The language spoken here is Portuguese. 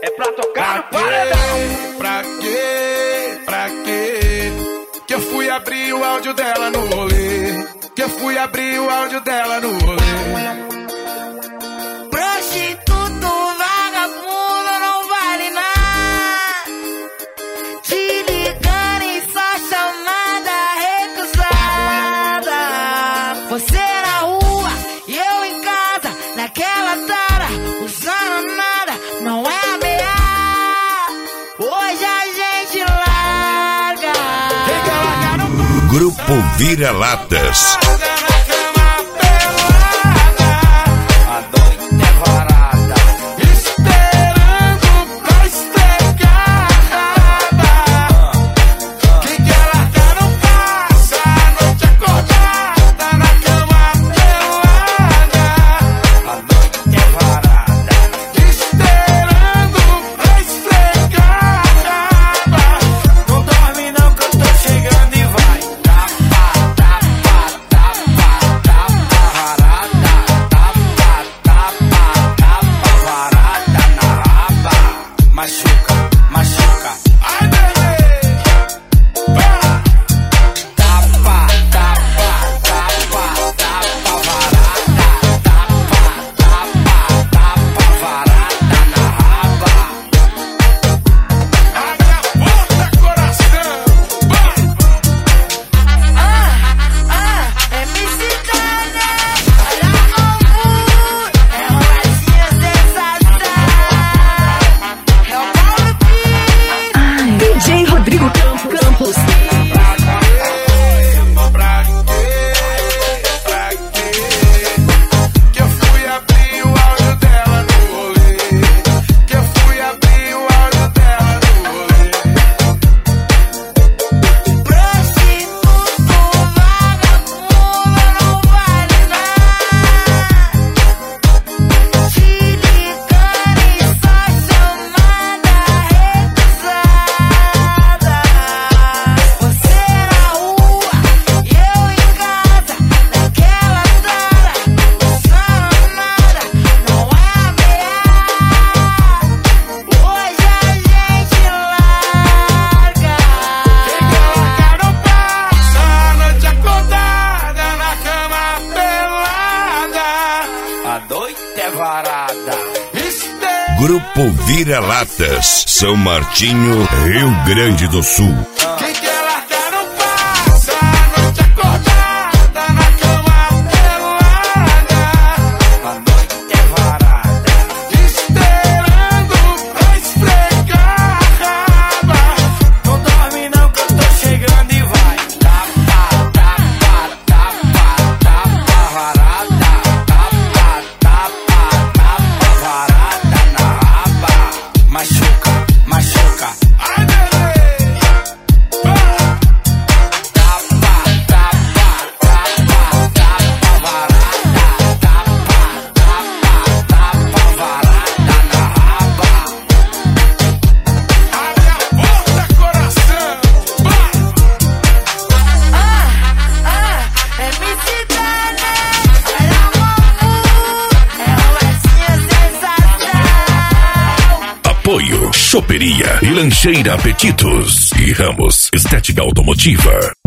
É pra tocar no paredão. Pra quê? Que eu fui abrir o áudio dela no rolê. Que eu fui abrir o áudio dela no rolê. Prostituto, vagabundo, não vale nada. Te ligando em sua chamada recusada. Você na rua e eu em casa, naquela tara, usando nada, não é ameaça. Hoje a gente larga. Grupo Vira-Latas. Grupo Vira-Latas, São Martinho, Rio Grande do Sul. Choperia e Lancheira Apetitos e Ramos Estética Automotiva.